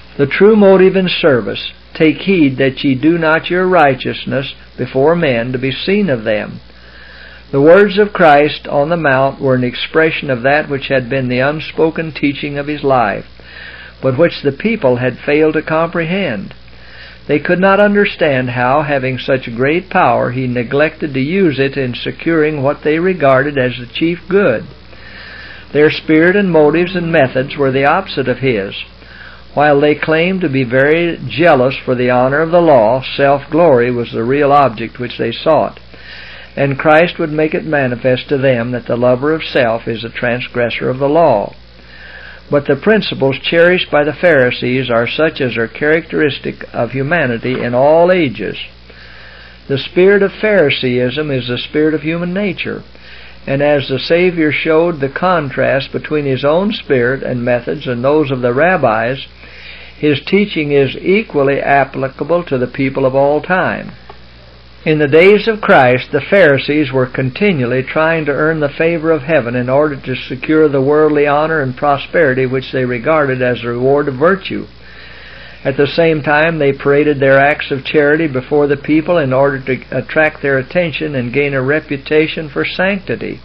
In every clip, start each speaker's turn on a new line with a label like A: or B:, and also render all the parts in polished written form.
A: The true motive in service, take heed that ye do not your righteousness before men to be seen of them. The words of Christ on the Mount were an expression of that which had been the unspoken teaching of His life, but which the people had failed to comprehend. They could not understand how, having such great power, He neglected to use it in securing what they regarded as the chief good. Their spirit and motives and methods were the opposite of His. While they claimed to be very jealous for the honor of the law, self-glory was the real object which they sought. And Christ would make it manifest to them that the lover of self is a transgressor of the law. But the principles cherished by the Pharisees are such as are characteristic of humanity in all ages. The spirit of Phariseeism is the spirit of human nature, and as the Savior showed the contrast between His own spirit and methods and those of the rabbis, His teaching is equally applicable to the people of all time. In the days of Christ, the Pharisees were continually trying to earn the favor of heaven in order to secure the worldly honor and prosperity which they regarded as the reward of virtue. At the same time, they paraded their acts of charity before the people in order to attract their attention and gain a reputation for sanctity.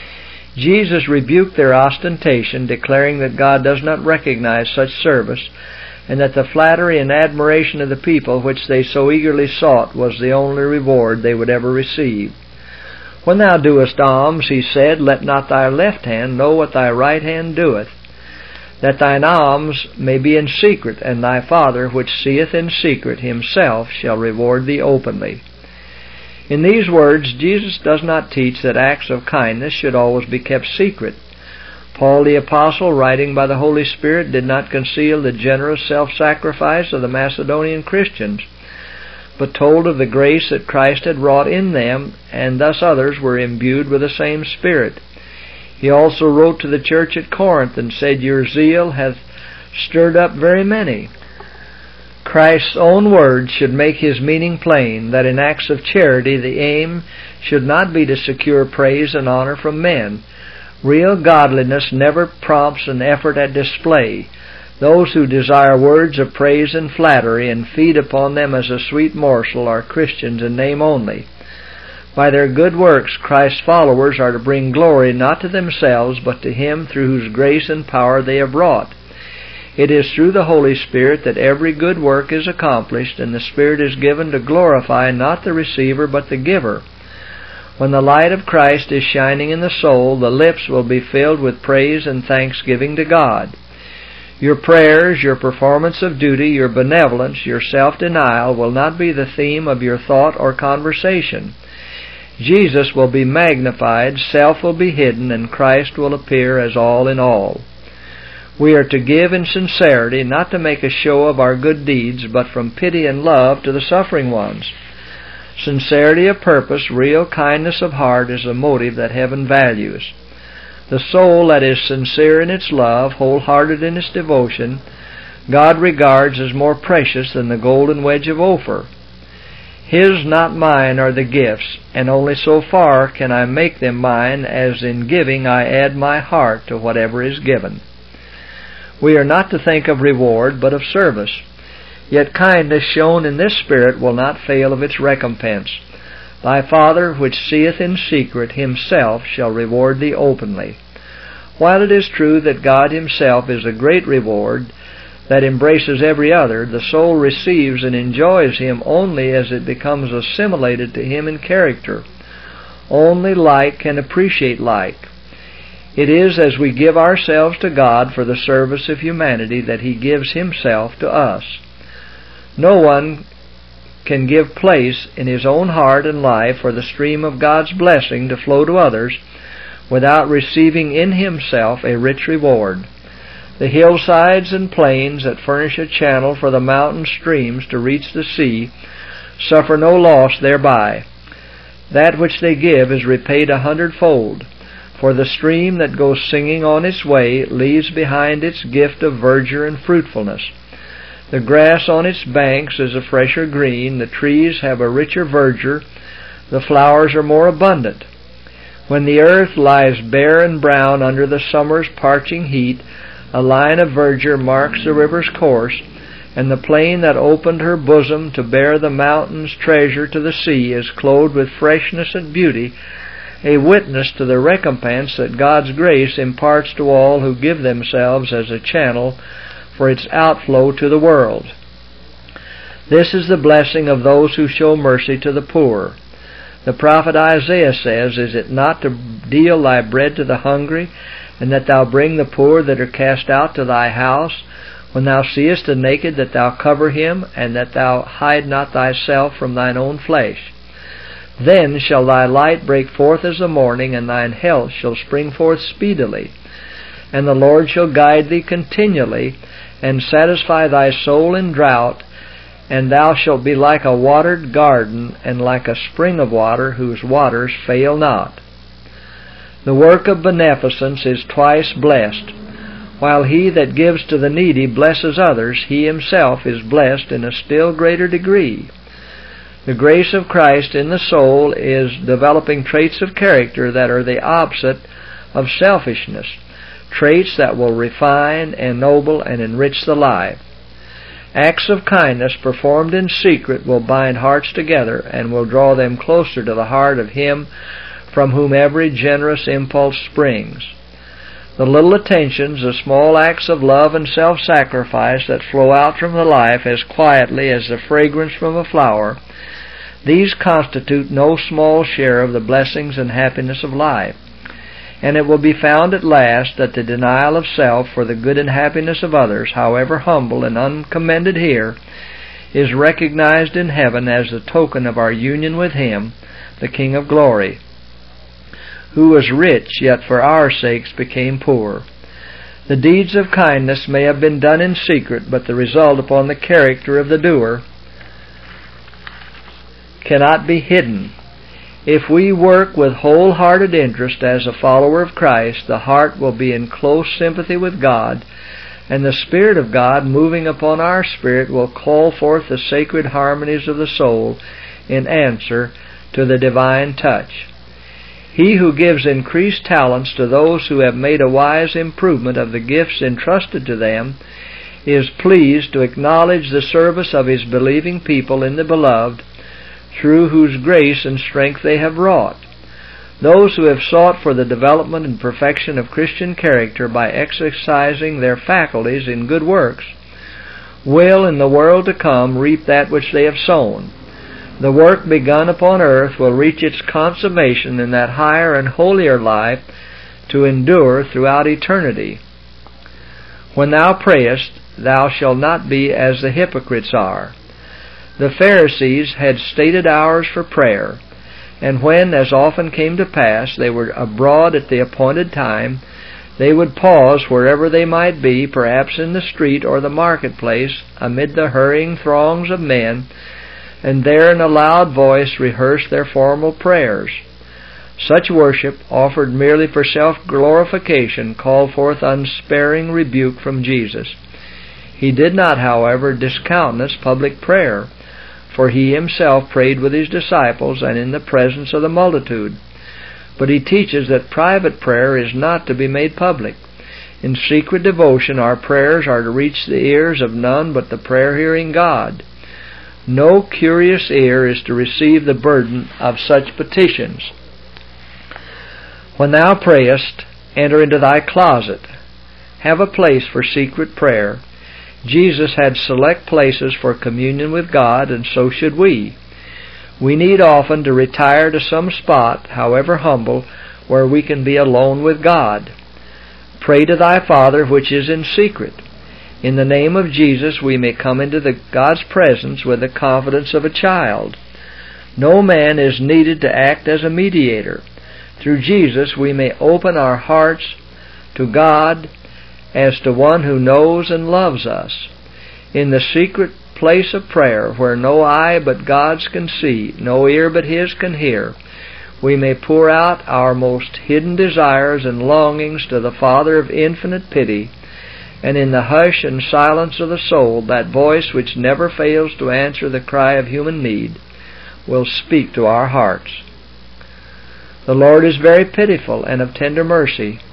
A: Jesus rebuked their ostentation, declaring that God does not recognize such service, and that the flattery and admiration of the people which they so eagerly sought was the only reward they would ever receive. When thou doest alms, He said, let not thy left hand know what thy right hand doeth, that thine alms may be in secret, and thy Father which seeth in secret Himself shall reward thee openly. In these words, Jesus does not teach that acts of kindness should always be kept secret. Paul the Apostle, writing by the Holy Spirit, did not conceal the generous self-sacrifice of the Macedonian Christians, but told of the grace that Christ had wrought in them, and thus others were imbued with the same Spirit. He also wrote to the church at Corinth and said, your zeal hath stirred up very many. Christ's own words should make His meaning plain, that in acts of charity the aim should not be to secure praise and honor from men. Real godliness never prompts an effort at display. Those who desire words of praise and flattery and feed upon them as a sweet morsel are Christians in name only. By their good works, Christ's followers are to bring glory not to themselves, but to Him through whose grace and power they have wrought. It is through the Holy Spirit that every good work is accomplished, and the Spirit is given to glorify not the receiver but the giver. When the light of Christ is shining in the soul, the lips will be filled with praise and thanksgiving to God. Your prayers, your performance of duty, your benevolence, your self-denial will not be the theme of your thought or conversation. Jesus will be magnified, self will be hidden, and Christ will appear as all in all. We are to give in sincerity, not to make a show of our good deeds, but from pity and love to the suffering ones. Sincerity of purpose, real kindness of heart is a motive that heaven values. The soul that is sincere in its love, wholehearted in its devotion, God regards as more precious than the golden wedge of Ophir. His, not mine, are the gifts, and only so far can I make them mine as in giving I add my heart to whatever is given. We are not to think of reward, but of service. Yet kindness shown in this spirit will not fail of its recompense. Thy Father, which seeth in secret, Himself shall reward thee openly. While it is true that God Himself is a great reward that embraces every other, the soul receives and enjoys Him only as it becomes assimilated to Him in character. Only like can appreciate like. It is as we give ourselves to God for the service of humanity that He gives Himself to us. No one can give place in his own heart and life for the stream of God's blessing to flow to others without receiving in himself a rich reward. The hillsides and plains that furnish a channel for the mountain streams to reach the sea suffer no loss thereby. That which they give is repaid 100-fold, for the stream that goes singing on its way leaves behind its gift of verdure and fruitfulness. The grass on its banks is a fresher green, the trees have a richer verdure, the flowers are more abundant. When the earth lies bare and brown under the summer's parching heat, a line of verdure marks the river's course, And the plain that opened her bosom to bear the mountain's treasure to the sea is clothed with freshness and beauty, a witness to the recompense that God's grace imparts to all who give themselves as a channel for its outflow to the world. This is the blessing of those who show mercy to the poor. The prophet Isaiah says, "Is it not to deal thy bread to the hungry, and that thou bring the poor that are cast out to thy house? When thou seest the naked, that thou cover him, and that thou hide not thyself from thine own flesh. Then shall thy light break forth as the morning, and thine health shall spring forth speedily. And the Lord shall guide thee continually, and satisfy thy soul in drought, and thou shalt be like a watered garden, and like a spring of water whose waters fail not." The work of beneficence is twice blessed. While he that gives to the needy blesses others, he himself is blessed in a still greater degree. The grace of Christ in the soul is developing traits of character that are the opposite of selfishness, traits that will refine, ennoble, and enrich the life. Acts of kindness performed in secret will bind hearts together and will draw them closer to the heart of Him from whom every generous impulse springs. The little attentions, the small acts of love and self-sacrifice that flow out from the life as quietly as the fragrance from a flower, these constitute no small share of the blessings and happiness of life. And it will be found at last that the denial of self for the good and happiness of others, however humble and uncommended here, is recognized in heaven as the token of our union with Him, the King of glory, who was rich, yet for our sakes became poor. The deeds of kindness may have been done in secret, but the result upon the character of the doer cannot be hidden. If we work with wholehearted interest as a follower of Christ, the heart will be in close sympathy with God, and the Spirit of God moving upon our spirit will call forth the sacred harmonies of the soul in answer to the divine touch. He who gives increased talents to those who have made a wise improvement of the gifts entrusted to them is pleased to acknowledge the service of his believing people in the Beloved, through whose grace and strength they have wrought. Those who have sought for the development and perfection of Christian character by exercising their faculties in good works will in the world to come reap that which they have sown. The work begun upon earth will reach its consummation in that higher and holier life to endure throughout eternity. When thou prayest, thou shalt not be as the hypocrites are. The Pharisees had stated hours for prayer, and when, as often came to pass, they were abroad at the appointed time, they would pause wherever they might be, perhaps in the street or the marketplace, amid the hurrying throngs of men, and there in a loud voice rehearse their formal prayers. Such worship, offered merely for self-glorification, called forth unsparing rebuke from Jesus. He did not, however, discountenance public prayer, for He Himself prayed with His disciples and in the presence of the multitude. But He teaches that private prayer is not to be made public. In secret devotion, our prayers are to reach the ears of none but the prayer-hearing God. No curious ear is to receive the burden of such petitions. When thou prayest, enter into thy closet. Have a place for secret prayer. Jesus had select places for communion with God, and so should we. We need often to retire to some spot, however humble, where we can be alone with God. Pray to thy Father which is in secret. In the name of Jesus we may come into God's presence with the confidence of a child. No man is needed to act as a mediator. Through Jesus we may open our hearts to God as to one who knows and loves us. In the secret place of prayer, where no eye but God's can see, no ear but His can hear, we may pour out our most hidden desires and longings to the Father of infinite pity, and in the hush and silence of the soul, that voice which never fails to answer the cry of human need will speak to our hearts. The Lord is very pitiful and of tender mercy.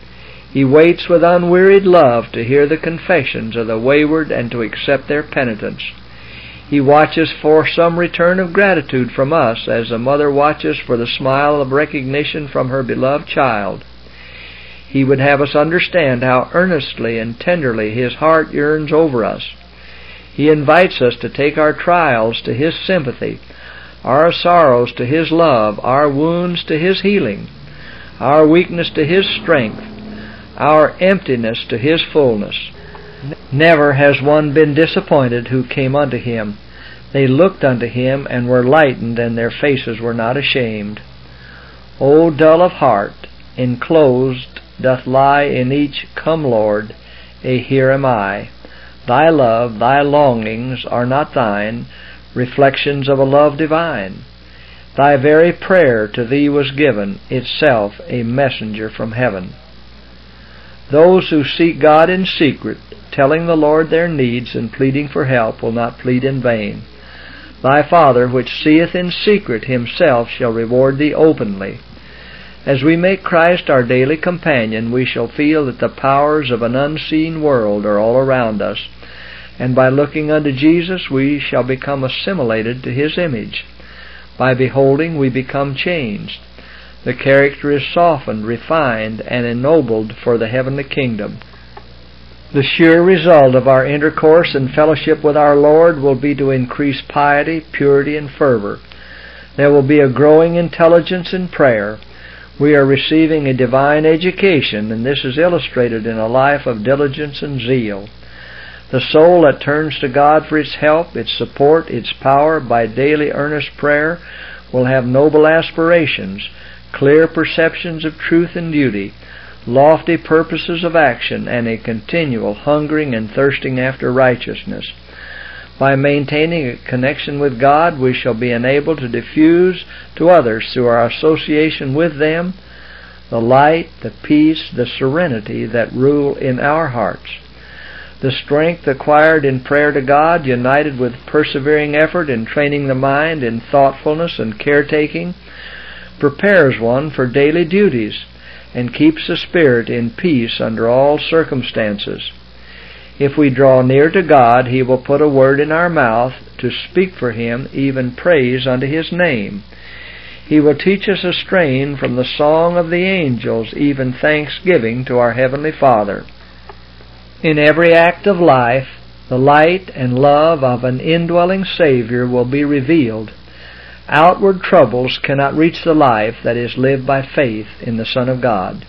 A: He waits with unwearied love to hear the confessions of the wayward and to accept their penitence. He watches for some return of gratitude from us, as a mother watches for the smile of recognition from her beloved child. He would have us understand how earnestly and tenderly His heart yearns over us. He invites us to take our trials to His sympathy, our sorrows to His love, our wounds to His healing, our weakness to His strength, our emptiness to His fullness. Never has one been disappointed who came unto Him. They looked unto Him and were lightened, and their faces were not ashamed. O dull of heart, enclosed doth lie in each "Come, Lord," a "Here am I." Thy love, Thy longings are not Thine, reflections of a love divine. Thy very prayer to Thee was given, itself a messenger from heaven. Those who seek God in secret, telling the Lord their needs and pleading for help, will not plead in vain. Thy Father, which seeth in secret, Himself shall reward thee openly. As we make Christ our daily companion, we shall feel that the powers of an unseen world are all around us, and by looking unto Jesus we shall become assimilated to His image. By beholding we become changed. The character is softened, refined, and ennobled for the heavenly kingdom. The sure result of our intercourse and fellowship with our Lord will be to increase piety, purity, and fervor. There will be a growing intelligence in prayer. We are receiving a divine education, and this is illustrated in a life of diligence and zeal. The soul that turns to God for its help, its support, its power by daily earnest prayer will have noble aspirations, clear perceptions of truth and duty, lofty purposes of action, and a continual hungering and thirsting after righteousness. By maintaining a connection with God, we shall be enabled to diffuse to others, through our association with them, the light, the peace, the serenity that rule in our hearts. The strength acquired in prayer to God, united with persevering effort in training the mind in thoughtfulness and caretaking, prepares one for daily duties and keeps the spirit in peace under all circumstances. If we draw near to God, He will put a word in our mouth to speak for Him, even praise unto His name. He will teach us a strain from the song of the angels, even thanksgiving to our Heavenly Father. In every act of life, the light and love of an indwelling Savior will be revealed. Outward troubles cannot reach the life that is lived by faith in the Son of God.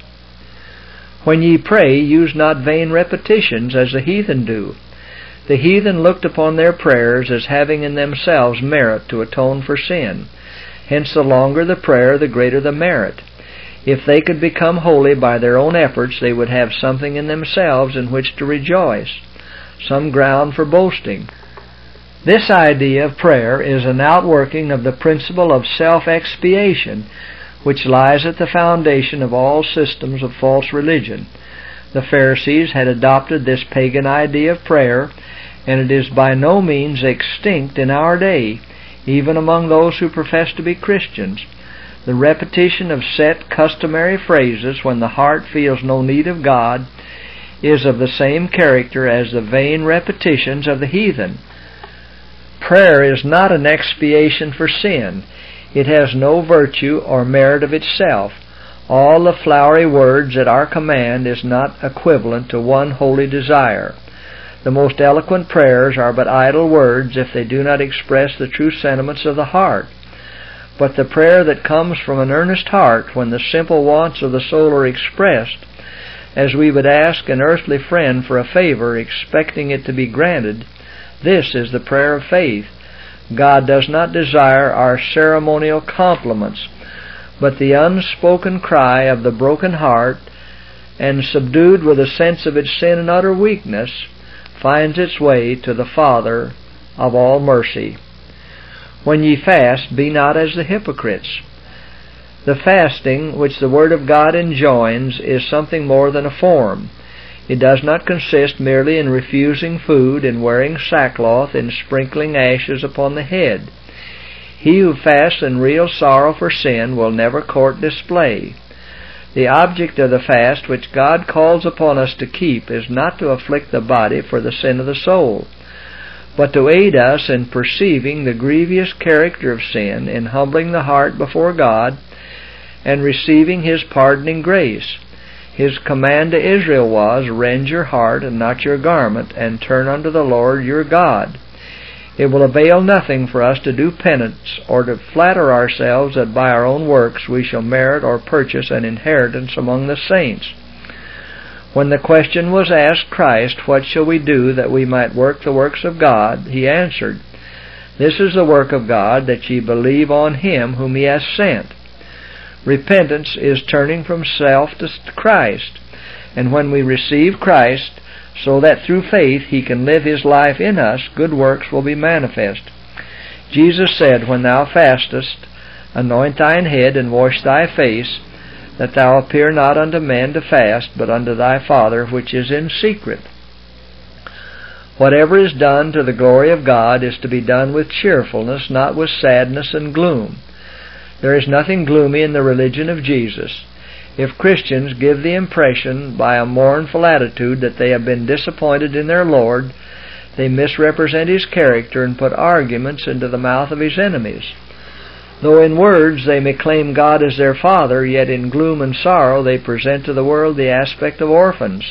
A: When ye pray, use not vain repetitions as the heathen do. The heathen looked upon their prayers as having in themselves merit to atone for sin. Hence the longer the prayer, the greater the merit. If they could become holy by their own efforts, they would have something in themselves in which to rejoice, some ground for boasting. This idea of prayer is an outworking of the principle of self-expiation, which lies at the foundation of all systems of false religion. The Pharisees had adopted this pagan idea of prayer, and it is by no means extinct in our day, even among those who profess to be Christians. The repetition of set customary phrases when the heart feels no need of God is of the same character as the vain repetitions of the heathen. Prayer is not an expiation for sin. It has no virtue or merit of itself. All the flowery words at our command is not equivalent to one holy desire. The most eloquent prayers are but idle words if they do not express the true sentiments of the heart. But the prayer that comes from an earnest heart, when the simple wants of the soul are expressed, as we would ask an earthly friend for a favor, expecting it to be granted, this is the prayer of faith. God does not desire our ceremonial compliments, but the unspoken cry of the broken heart, and subdued with a sense of its sin and utter weakness, finds its way to the Father of all mercy. When ye fast, be not as the hypocrites. The fasting which the Word of God enjoins is something more than a form. It does not consist merely in refusing food, in wearing sackcloth, in sprinkling ashes upon the head. He who fasts in real sorrow for sin will never court display. The object of the fast which God calls upon us to keep is not to afflict the body for the sin of the soul, but to aid us in perceiving the grievous character of sin, in humbling the heart before God, and receiving His pardoning grace. His command to Israel was, "Rend your heart and not your garment, and turn unto the Lord your God." It will avail nothing for us to do penance, or to flatter ourselves that by our own works we shall merit or purchase an inheritance among the saints. When the question was asked Christ, "What shall we do that we might work the works of God?" He answered, "This is the work of God, that ye believe on Him whom He hath sent." Repentance is turning from self to Christ, and when we receive Christ, so that through faith He can live His life in us, good works will be manifest. Jesus said, "When thou fastest, anoint thine head and wash thy face, that thou appear not unto men to fast, but unto thy Father which is in secret." Whatever is done to the glory of God is to be done with cheerfulness, not with sadness and gloom. There is nothing gloomy in the religion of Jesus. If Christians give the impression by a mournful attitude that they have been disappointed in their Lord, they misrepresent His character and put arguments into the mouth of His enemies. Though in words they may claim God as their Father, yet in gloom and sorrow they present to the world the aspect of orphans.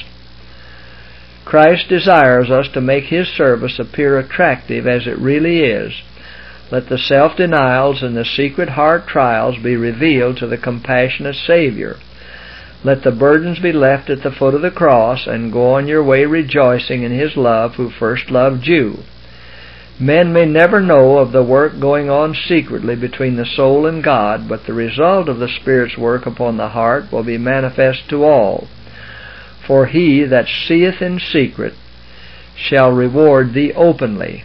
A: Christ desires us to make His service appear attractive as it really is. Let the self-denials and the secret heart trials be revealed to the compassionate Savior. Let the burdens be left at the foot of the cross, and go on your way rejoicing in His love who first loved you. Men may never know of the work going on secretly between the soul and God, but the result of the Spirit's work upon the heart will be manifest to all. For He that seeth in secret shall reward thee openly.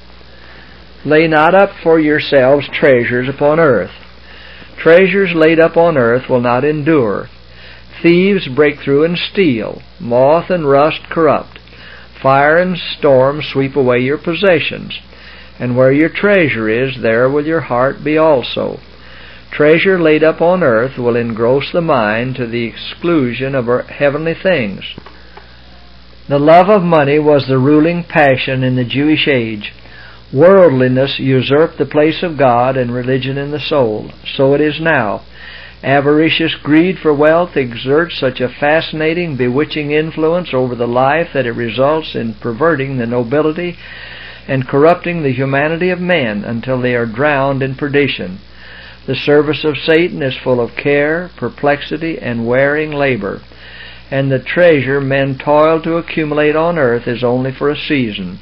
A: Lay not up for yourselves treasures upon earth. Treasures laid up on earth will not endure. Thieves break through and steal. Moth and rust corrupt. Fire and storm sweep away your possessions. And where your treasure is, there will your heart be also. Treasure laid up on earth will engross the mind to the exclusion of heavenly things. The love of money was the ruling passion in the Jewish age. Worldliness usurped the place of God and religion in the soul. So it is now. Avaricious greed for wealth exerts such a fascinating, bewitching influence over the life that it results in perverting the nobility and corrupting the humanity of men until they are drowned in perdition. The service of Satan is full of care, perplexity, and wearing labor, and the treasure men toil to accumulate on earth is only for a season.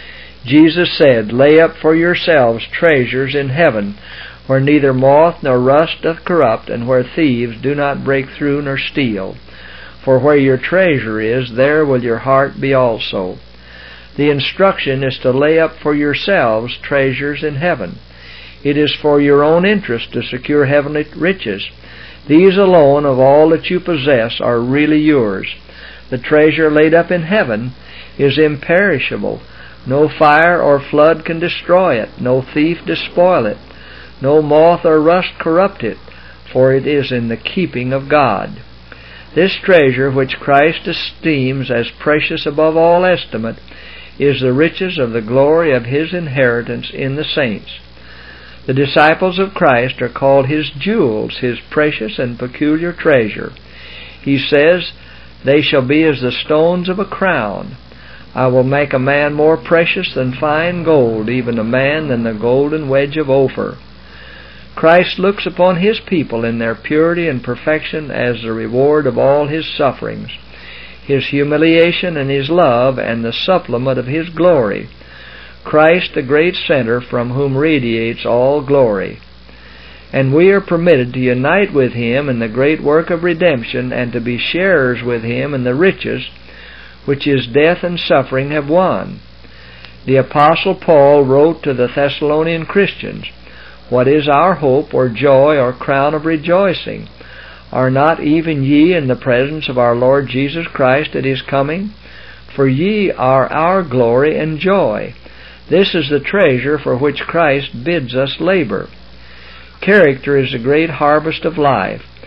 A: Jesus said, "Lay up for yourselves treasures in heaven, where neither moth nor rust doth corrupt, and where thieves do not break through nor steal. For where your treasure is, there will your heart be also." The instruction is to lay up for yourselves treasures in heaven. It is for your own interest to secure heavenly riches. These alone of all that you possess are really yours. The treasure laid up in heaven is imperishable. No fire or flood can destroy it. No thief despoil it. No moth or rust corrupt it, for it is in the keeping of God. This treasure, which Christ esteems as precious above all estimate, is the riches of the glory of His inheritance in the saints. The disciples of Christ are called His jewels, His precious and peculiar treasure. He says, "They shall be as the stones of a crown. I will make a man more precious than fine gold, even a man than the golden wedge of Ophir." Christ looks upon His people in their purity and perfection as the reward of all His sufferings, His humiliation and His love, and the supplement of His glory. Christ, the great center from whom radiates all glory. And we are permitted to unite with Him in the great work of redemption, and to be sharers with Him in the riches which His death and suffering have won. The Apostle Paul wrote to the Thessalonian Christians, "What is our hope or joy or crown of rejoicing? Are not even ye in the presence of our Lord Jesus Christ at His coming? For ye are our glory and joy." This is the treasure for which Christ bids us labor. Character is the great harvest of life.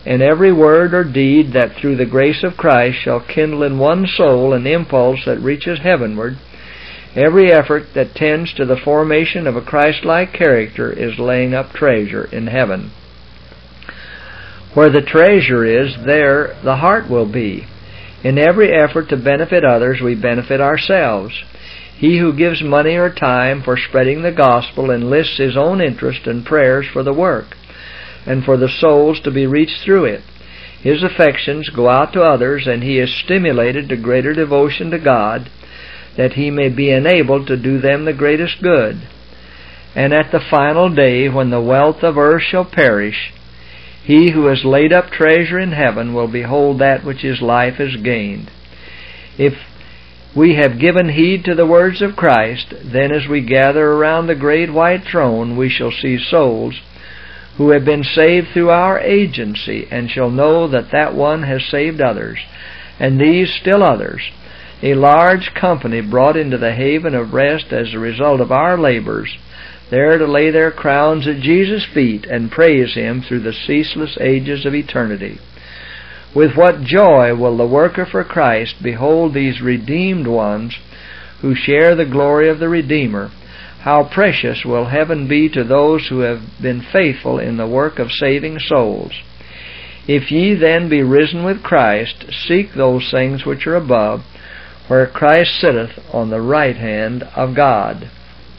A: and every word or deed that through the grace of Christ shall kindle in one soul an impulse that reaches heavenward, every effort that tends to the formation of a Christ-like character is laying up treasure in heaven. Where the treasure is, there the heart will be. In every effort to benefit others, we benefit ourselves. He who gives money or time for spreading the gospel enlists his own interest and prayers for the work, and for the souls to be reached through it. His affections go out to others, and he is stimulated to greater devotion to God, that he may be enabled to do them the greatest good. And at the final day, when the wealth of earth shall perish, he who has laid up treasure in heaven will behold that which his life has gained. If we have given heed to the words of Christ, then as we gather around the great white throne, we shall see souls who have been saved through our agency, and shall know that that one has saved others, and these still others, a large company brought into the haven of rest as a result of our labors, there to lay their crowns at Jesus' feet and praise Him through the ceaseless ages of eternity. With what joy will the worker for Christ behold these redeemed ones who share the glory of the Redeemer. How precious will heaven be to those who have been faithful in the work of saving souls. If ye then be risen with Christ, seek those things which are above, where Christ sitteth on the right hand of God.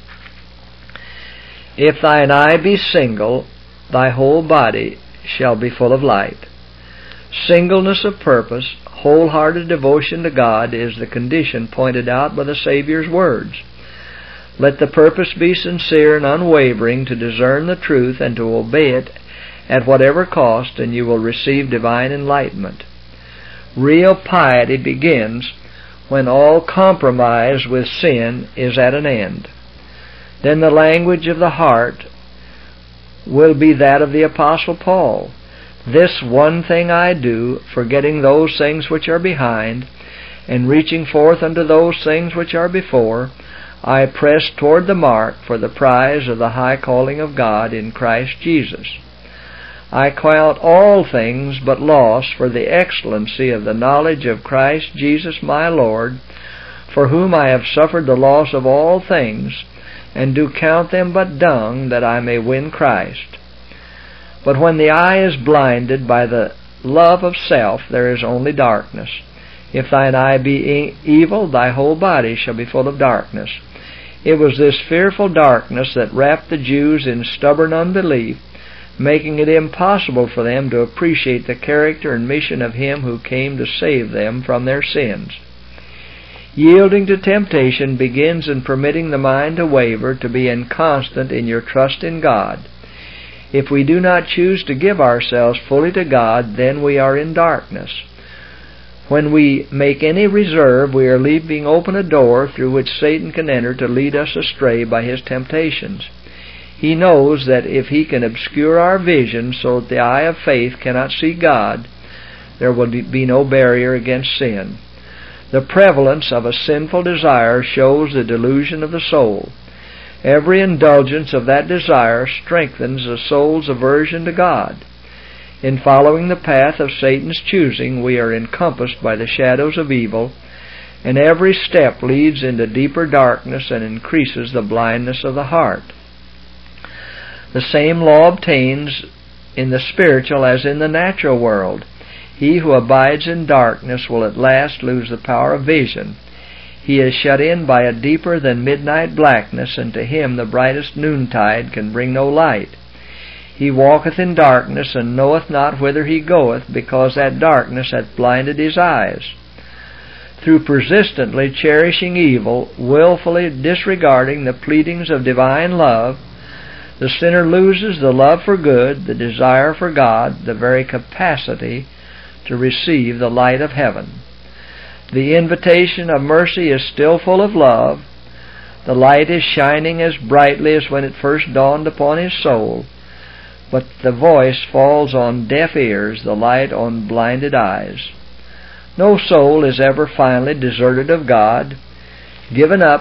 A: If thine eye be single, thy whole body shall be full of light. Singleness of purpose, wholehearted devotion to God is the condition pointed out by the Savior's words. Let the purpose be sincere and unwavering to discern the truth and to obey it at whatever cost, and you will receive divine enlightenment. Real piety begins when all compromise with sin is at an end. Then the language of the heart will be that of the Apostle Paul. This one thing I do, forgetting those things which are behind, and reaching forth unto those things which are before, I press toward the mark for the prize of the high calling of God in Christ Jesus. I count all things but loss for the excellency of the knowledge of Christ Jesus my Lord, for whom I have suffered the loss of all things, and do count them but dung, that I may win Christ. But when the eye is blinded by the love of self, there is only darkness. If thine eye be evil, thy whole body shall be full of darkness. It was this fearful darkness that wrapped the Jews in stubborn unbelief, making it impossible for them to appreciate the character and mission of Him who came to save them from their sins. Yielding to temptation begins in permitting the mind to waver, to be inconstant in your trust in God. If we do not choose to give ourselves fully to God, then we are in darkness. When we make any reserve, we are leaving open a door through which Satan can enter to lead us astray by his temptations. He knows that if he can obscure our vision so that the eye of faith cannot see God, there will be no barrier against sin. The prevalence of a sinful desire shows the delusion of the soul. Every indulgence of that desire strengthens the soul's aversion to God. In following the path of Satan's choosing, we are encompassed by the shadows of evil, and every step leads into deeper darkness and increases the blindness of the heart. The same law obtains in the spiritual as in the natural world. He who abides in darkness will at last lose the power of vision. He is shut in by a deeper than midnight blackness, and to him the brightest noontide can bring no light. He walketh in darkness, and knoweth not whither he goeth, because that darkness hath blinded his eyes. Through persistently cherishing evil, willfully disregarding the pleadings of divine love, the sinner loses the love for good, the desire for God, the very capacity to receive the light of heaven. The invitation of mercy is still full of love. The light is shining as brightly as when it first dawned upon his soul, but the voice falls on deaf ears, the light on blinded eyes. No soul is ever finally deserted of God, given up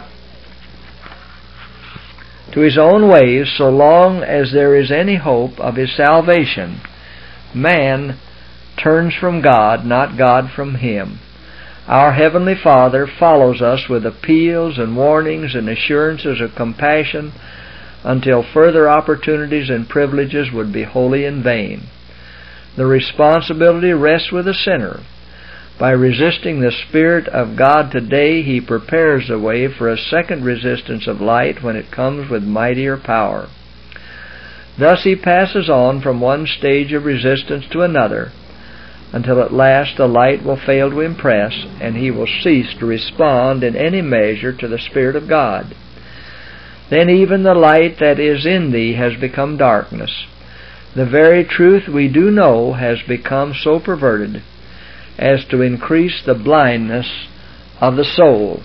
A: to his own ways so long as there is any hope of his salvation. Man turns from God, not God from him. Our Heavenly Father follows us with appeals and warnings and assurances of compassion until further opportunities and privileges would be wholly in vain. The responsibility rests with the sinner. By resisting the Spirit of God today, he prepares the way for a second resistance of light when it comes with mightier power. Thus he passes on from one stage of resistance to another, until at last the light will fail to impress, and he will cease to respond in any measure to the Spirit of God. Then even the light that is in thee has become darkness. The very truth we do know has become so perverted as to increase the blindness of the soul.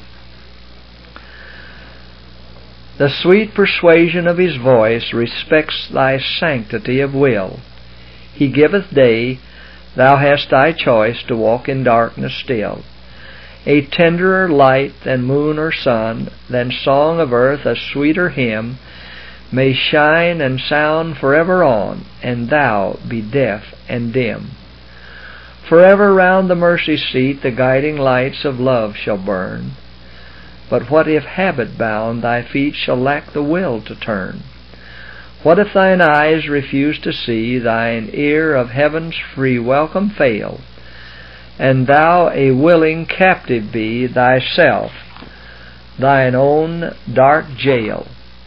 A: The sweet persuasion of his voice respects thy sanctity of will. He giveth day, thou hast thy choice to walk in darkness still. A tenderer light than moon or sun, than song of earth, a sweeter hymn, may shine and sound forever on, and thou be deaf and dim. Forever round the mercy seat the guiding lights of love shall burn. But what if habit-bound thy feet shall lack the will to turn? What if thine eyes refuse to see, thine ear of heaven's free welcome fail, and thou a willing captive be, thyself thine own dark jail?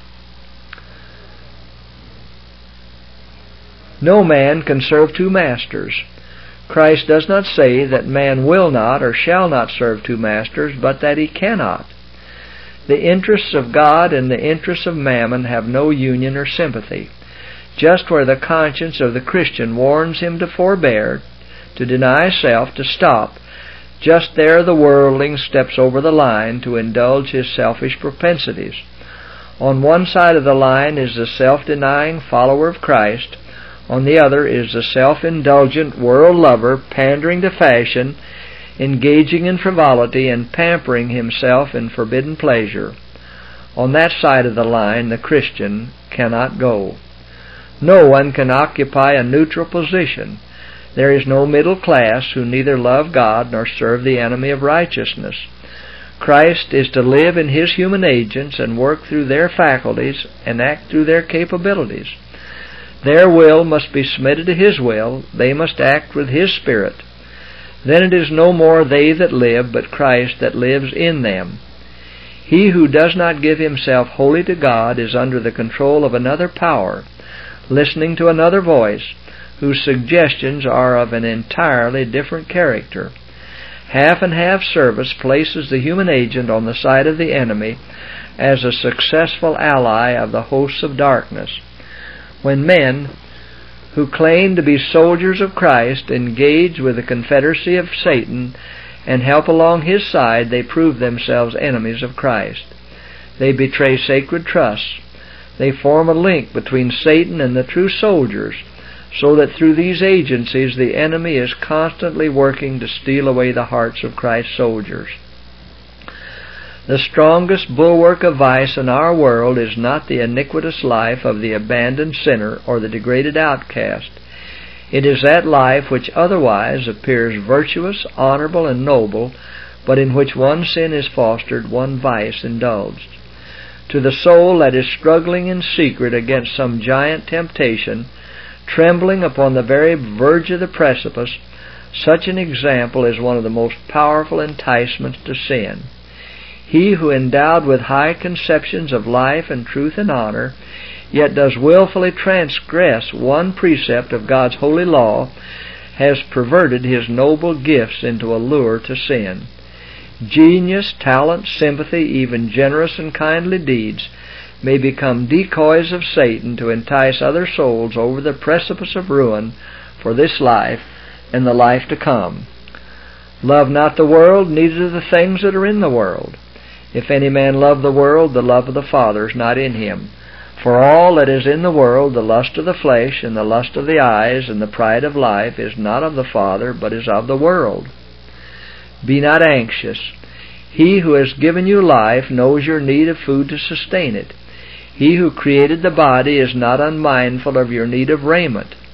A: No man can serve two masters. Christ does not say that man will not or shall not serve two masters, but that he cannot. The interests of God and the interests of mammon have no union or sympathy. Just where the conscience of the Christian warns him to forbear, to deny self, to stop, just there the worldling steps over the line to indulge his selfish propensities. On one side of the line is the self-denying follower of Christ. On the other is the self-indulgent world lover, pandering to fashion, engaging in frivolity, and pampering himself in forbidden pleasure. On that side of the line the Christian cannot go. No one can occupy a neutral position. There is no middle class who neither love God nor serve the enemy of righteousness. Christ is to live in his human agents and work through their faculties and act through their capabilities. Their will must be submitted to his will. They must act with his Spirit. Then it is no more they that live, but Christ that lives in them. He who does not give himself wholly to God is under the control of another power, listening to another voice, whose suggestions are of an entirely different character. Half and half service places the human agent on the side of the enemy as a successful ally of the hosts of darkness. When men who claim to be soldiers of Christ engage with the confederacy of Satan and help along his side, they prove themselves enemies of Christ. They betray sacred trusts. They form a link between Satan and the true soldiers, so that through these agencies the enemy is constantly working to steal away the hearts of Christ's soldiers. The strongest bulwark of vice in our world is not the iniquitous life of the abandoned sinner or the degraded outcast. It is that life which otherwise appears virtuous, honorable, and noble, but in which one sin is fostered, one vice indulged. To the soul that is struggling in secret against some giant temptation, trembling upon the very verge of the precipice, such an example is one of the most powerful enticements to sin. He who, endowed with high conceptions of life and truth and honor, yet does willfully transgress one precept of God's holy law, has perverted his noble gifts into a lure to sin. Genius, talent, sympathy, even generous and kindly deeds may become decoys of Satan to entice other souls over the precipice of ruin for this life and the life to come. Love not the world, neither the things that are in the world. If any man love the world, the love of the Father is not in him. For all that is in the world, the lust of the flesh, and the lust of the eyes, and the pride of life, is not of the Father, but is of the world. Be not anxious. He who has given you life knows your need of food to sustain it. He who created the body is not unmindful of your need of raiment.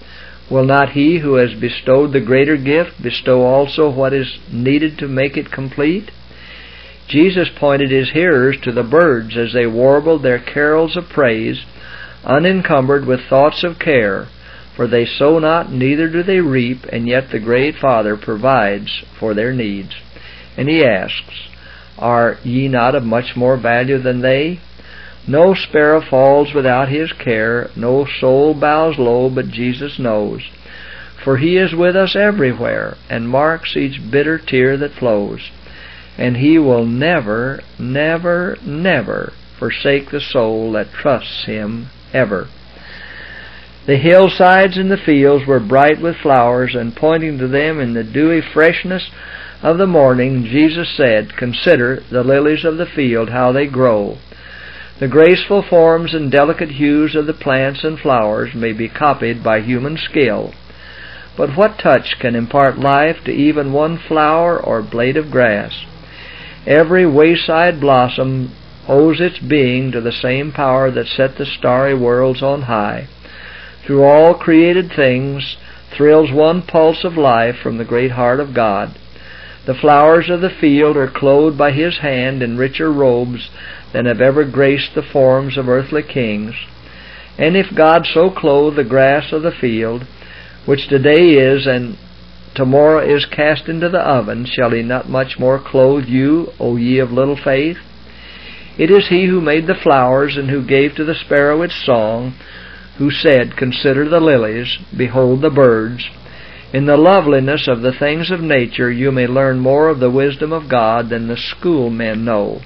A: Will not He who has bestowed the greater gift bestow also what is needed to make it complete? Jesus pointed His hearers to the birds as they warbled their carols of praise, unencumbered with thoughts of care, for they sow not, neither do they reap, and yet the great Father provides for their needs. And He asks, Are ye not of much more value than they? No sparrow falls without His care, no soul bows low, but Jesus knows. For He is with us everywhere, and marks each bitter tear that flows. And He will never, never, never forsake the soul that trusts Him ever. The hillsides and the fields were bright with flowers, and pointing to them in the dewy freshness of the morning, Jesus said, Consider the lilies of the field, how they grow. The graceful forms and delicate hues of the plants and flowers may be copied by human skill, but what touch can impart life to even one flower or blade of grass? Every wayside blossom owes its being to the same power that set the starry worlds on high. Through all created things thrills one pulse of life from the great heart of God. The flowers of the field are clothed by His hand in richer robes than have ever graced the forms of earthly kings. And if God so clothe the grass of the field, which today is and tomorrow is cast into the oven, shall He not much more clothe you, O ye of little faith? It is He who made the flowers, and who gave to the sparrow its song, who said, Consider the lilies, behold the birds. In the loveliness of the things of nature you may learn more of the wisdom of God than the schoolmen know.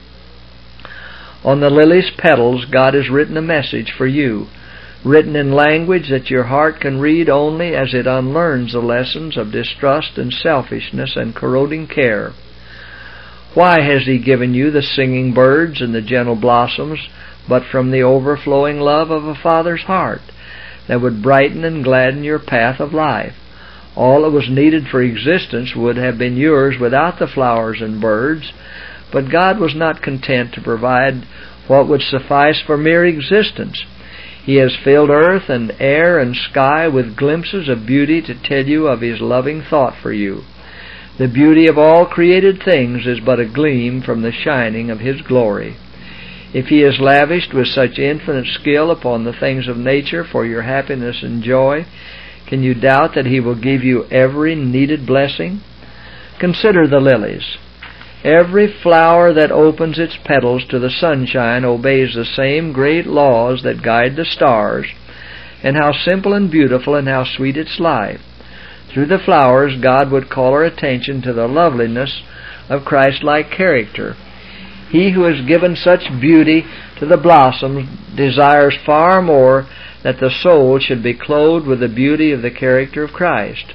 A: On the lily's petals God has written a message for you, written in language that your heart can read only as it unlearns the lessons of distrust and selfishness and corroding care. Why has He given you the singing birds and the gentle blossoms, but from the overflowing love of a Father's heart that would brighten and gladden your path of life? All that was needed for existence would have been yours without the flowers and birds, but God was not content to provide what would suffice for mere existence. He has filled earth and air and sky with glimpses of beauty to tell you of His loving thought for you. The beauty of all created things is but a gleam from the shining of His glory. If He is lavished with such infinite skill upon the things of nature for your happiness and joy, can you doubt that He will give you every needed blessing? Consider the lilies. Every flower that opens its petals to the sunshine obeys the same great laws that guide the stars, and how simple and beautiful and how sweet its life. Through the flowers, God would call our attention to the loveliness of Christ-like character. He who has given such beauty to the blossoms desires far more that the soul should be clothed with the beauty of the character of Christ.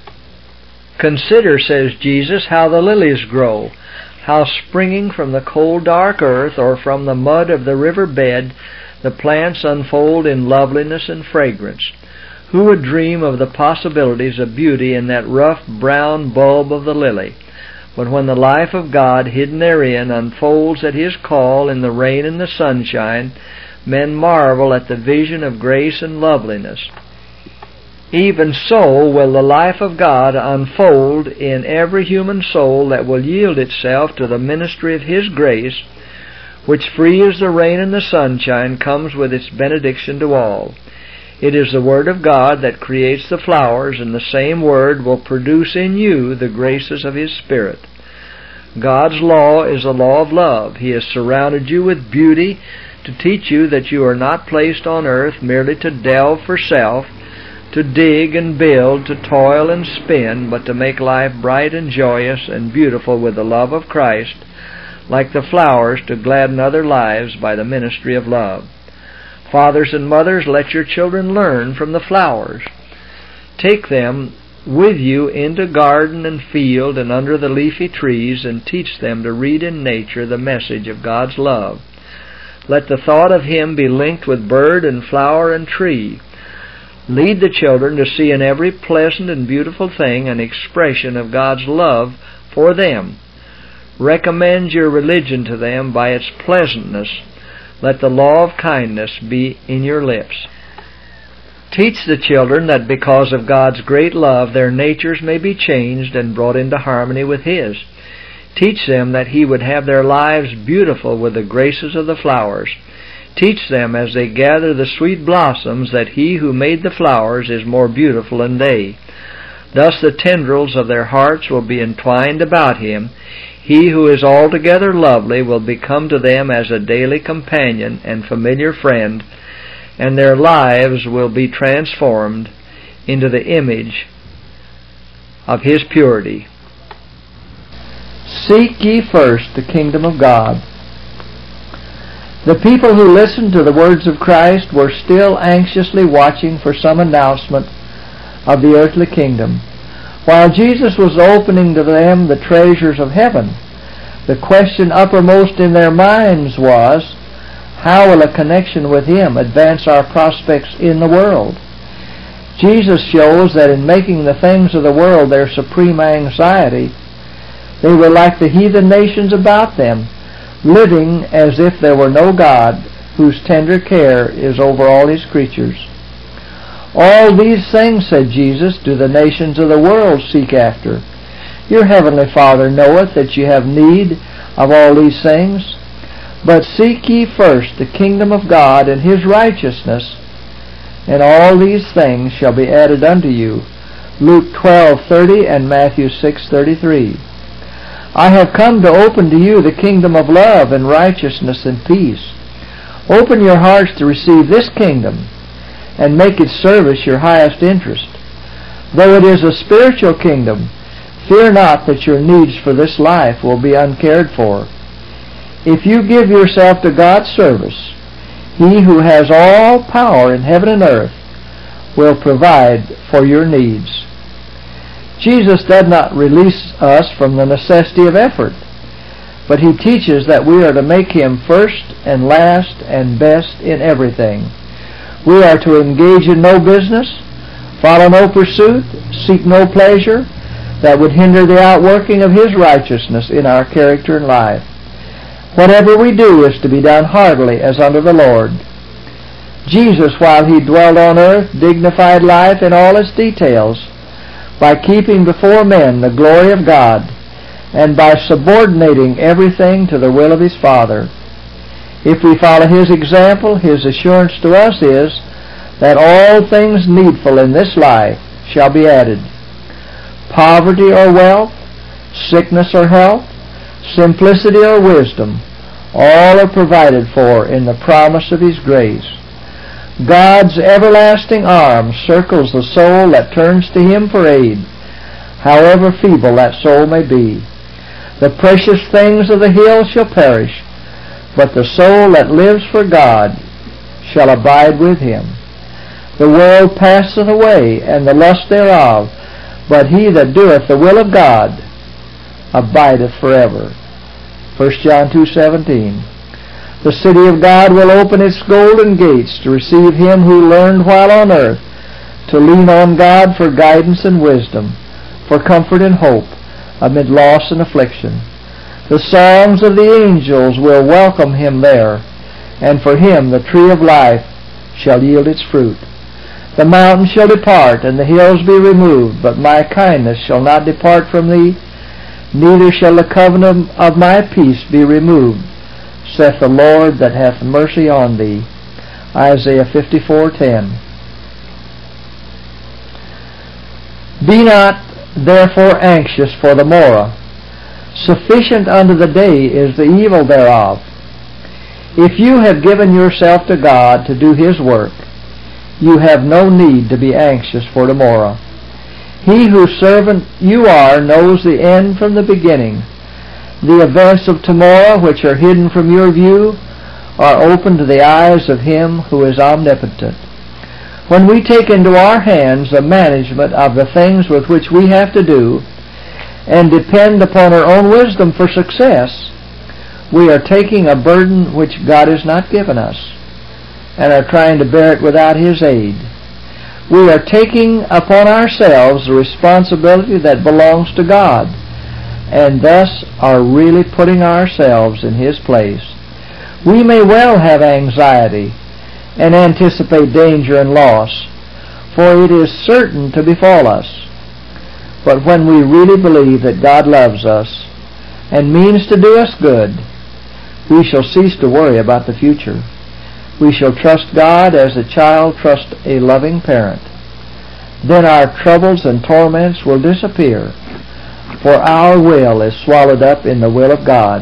A: Consider, says Jesus, how the lilies grow, how springing from the cold dark earth or from the mud of the river bed the plants unfold in loveliness and fragrance. Who would dream of the possibilities of beauty in that rough brown bulb of the lily? But when the life of God hidden therein unfolds at His call in the rain and the sunshine, men marvel at the vision of grace and loveliness. Even so will the life of God unfold in every human soul that will yield itself to the ministry of His grace, which, free as the rain and the sunshine, comes with its benediction to all. It is the Word of God that creates the flowers, and the same Word will produce in you the graces of His Spirit. God's law is a law of love. He has surrounded you with beauty to teach you that you are not placed on earth merely to delve for self, to dig and build, to toil and spin, but to make life bright and joyous and beautiful with the love of Christ, like the flowers to gladden other lives by the ministry of love. Fathers and mothers, let your children learn from the flowers. Take them with you into garden and field and under the leafy trees, and teach them to read in nature the message of God's love. Let the thought of Him be linked with bird and flower and tree. Lead the children to see in every pleasant and beautiful thing an expression of God's love for them. Recommend your religion to them by its pleasantness. Let the law of kindness be in your lips. Teach the children that because of God's great love their natures may be changed and brought into harmony with His. Teach them that He would have their lives beautiful with the graces of the flowers. Teach them as they gather the sweet blossoms that He who made the flowers is more beautiful than they. Thus the tendrils of their hearts will be entwined about Him. He who is altogether lovely will become to them as a daily companion and familiar friend, and their lives will be transformed into the image of His purity. Seek ye first the kingdom of God. The people who listened to the words of Christ were still anxiously watching for some announcement of the earthly kingdom. While Jesus was opening to them the treasures of heaven, the question uppermost in their minds was, how will a connection with Him advance our prospects in the world? Jesus shows that in making the things of the world their supreme anxiety, they were like the heathen nations about them, living as if there were no God, whose tender care is over all His creatures. All these things, said Jesus, do the nations of the world seek after. Your heavenly Father knoweth that ye have need of all these things. But seek ye first the kingdom of God and His righteousness, and all these things shall be added unto you. Luke 12:30 and Matthew 6:33. I have come to open to you the kingdom of love and righteousness and peace. Open your hearts to receive this kingdom and make its service your highest interest. Though it is a spiritual kingdom, fear not that your needs for this life will be uncared for. If you give yourself to God's service, He who has all power in heaven and earth will provide for your needs. Jesus does not release us from the necessity of effort, but He teaches that we are to make Him first and last and best in everything. We are to engage in no business, follow no pursuit, seek no pleasure that would hinder the outworking of His righteousness in our character and life. Whatever we do is to be done heartily as unto the Lord. Jesus, while He dwelt on earth, dignified life in all its details by keeping before men the glory of God and by subordinating everything to the will of His Father. If we follow His example, His assurance to us is that all things needful in this life shall be added. Poverty or wealth, sickness or health, simplicity or wisdom, all are provided for in the promise of His grace. God's everlasting arm circles the soul that turns to Him for aid, however feeble that soul may be. The precious things of the hill shall perish, but the soul that lives for God shall abide with Him. The world passeth away, and the lust thereof, but he that doeth the will of God abideth forever. 1 John 2:17. The city of God will open its golden gates to receive him who learned while on earth to lean on God for guidance and wisdom, for comfort and hope amid loss and affliction. The songs of the angels will welcome him there, and for him the tree of life shall yield its fruit. The mountains shall depart, and the hills be removed, but my kindness shall not depart from thee, neither shall the covenant of my peace be removed, saith the Lord that hath mercy on thee. Isaiah 54:10. Be not therefore anxious for the morrow. Sufficient unto the day is the evil thereof. If you have given yourself to God to do His work, you have no need to be anxious for tomorrow. He whose servant you are knows the end from the beginning. The events of tomorrow, which are hidden from your view, are open to the eyes of Him who is omnipotent. When we take into our hands the management of the things with which we have to do, and depend upon our own wisdom for success, we are taking a burden which God has not given us, and are trying to bear it without His aid. We are taking upon ourselves the responsibility that belongs to God, and thus are really putting ourselves in His place. We may well have anxiety and anticipate danger and loss, for it is certain to befall us. But when we really believe that God loves us and means to do us good, we shall cease to worry about the future. We shall trust God as a child trusts a loving parent. Then our troubles and torments will disappear, for our will is swallowed up in the will of God.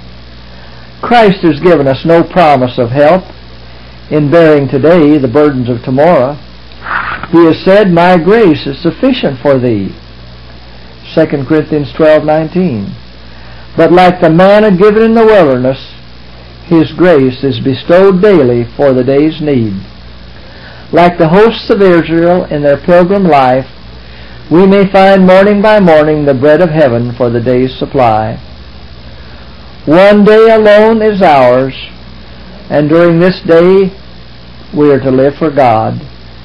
A: Christ has given us no promise of help in bearing today the burdens of tomorrow. He has said, "My grace is sufficient for thee." 2 Corinthians 12:19. But like the manna given in the wilderness, His grace is bestowed daily for the day's need. Like the hosts of Israel in their pilgrim life, we may find morning by morning the bread of heaven for the day's supply. One day alone is ours, and during this day we are to live for God.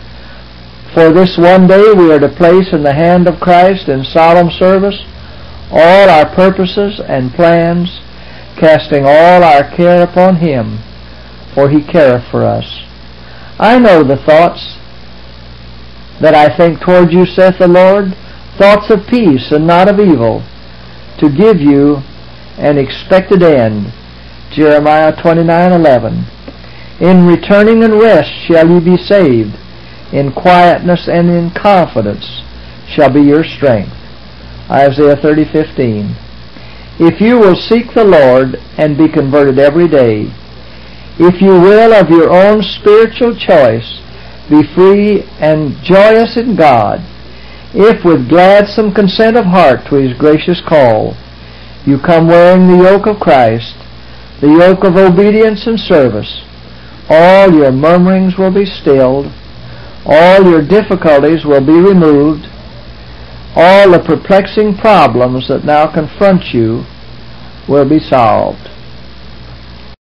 A: For this one day we are to place in the hand of Christ in solemn service all our purposes and plans, casting all our care upon Him, for He careth for us. I know the thoughts that I think toward you, saith the Lord, thoughts of peace and not of evil, to give you an expected end. Jeremiah 29:11. In returning and rest shall you be saved. In quietness and in confidence shall be your strength. Isaiah 30:15. If you will seek the Lord and be converted every day, if you will of your own spiritual choice be free and joyous in God, if with gladsome consent of heart to His gracious call, you come wearing the yoke of Christ, the yoke of obedience and service, all your murmurings will be stilled, all your difficulties will be removed, all the perplexing problems that now confront you will be solved.